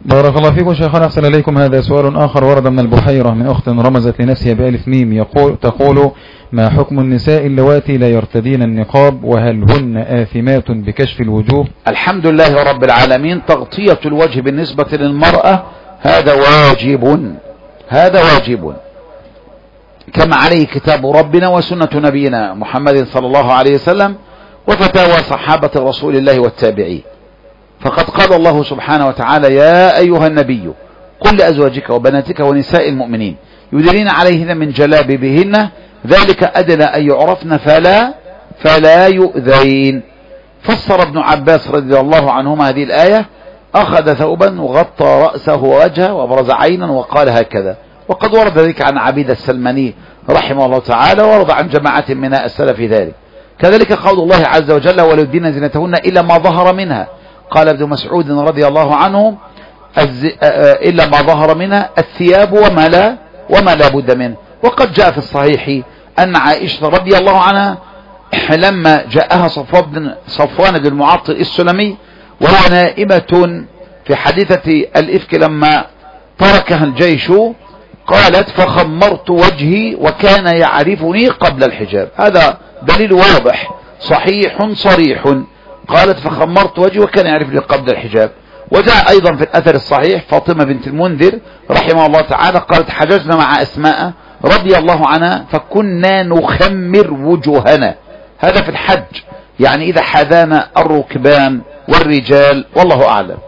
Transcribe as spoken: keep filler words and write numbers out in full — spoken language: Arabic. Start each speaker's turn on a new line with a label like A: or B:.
A: بارك الله فيكم شيخنا، أحسن إليكم. هذا سؤال آخر ورد من البحيرة من أخت رمزت لنفسها بألف ميم، يقول تقول: ما حكم النساء اللواتي لا يرتدين النقاب، وهل هن آثمات بكشف الوجوه؟
B: الحمد لله رب العالمين. تغطية الوجه بالنسبة للمرأة هذا واجب، هذا واجب كما عليه كتاب ربنا وسنة نبينا محمد صلى الله عليه وسلم وفتاوى صحابة رسول الله والتابعين. فقد قال الله سبحانه وتعالى: يا أيها النبي قل لأزواجك وبناتك ونساء المؤمنين يدنين عليهن من جلابيبهن ذلك أدنى أن يعرفن فلا فلا يؤذين. فسر ابن عباس رضي الله عنهما هذه الآية: أخذ ثوبا وغطى رأسه ووجهه وابرز عينا وقال هكذا. وقد ورد ذلك عن عبيد السلماني رحمه الله تعالى، ورد عن جماعة من السلف ذلك. كذلك قول الله عز وجل: وليبدين زينتهن إلا ما ظهر منها. قال ابن مسعود رضي الله عنه: إلا ما ظهر منها الثياب وما لا وما لا بد منه. وقد جاء في الصحيح أن عائشة رضي الله عنها لما جاءها صفوان بن المعطل السلمي وهي نائمة في حادثة الإفك لما تركها الجيش، قالت: فخمرت وجهي وكان يعرفني قبل الحجاب. هذا دليل واضح صحيح صريح. قالت: فخمرت وجهي وكان يعرفني قبل الحجاب. وجاء أيضا في الأثر الصحيح فاطمة بنت المنذر رحمه الله تعالى قالت: حججنا مع أسماء رضي الله عنها فكنا نخمر وجوهنا. هذا في الحج، يعني إذا حاذانا الركبان والرجال، والله أعلم.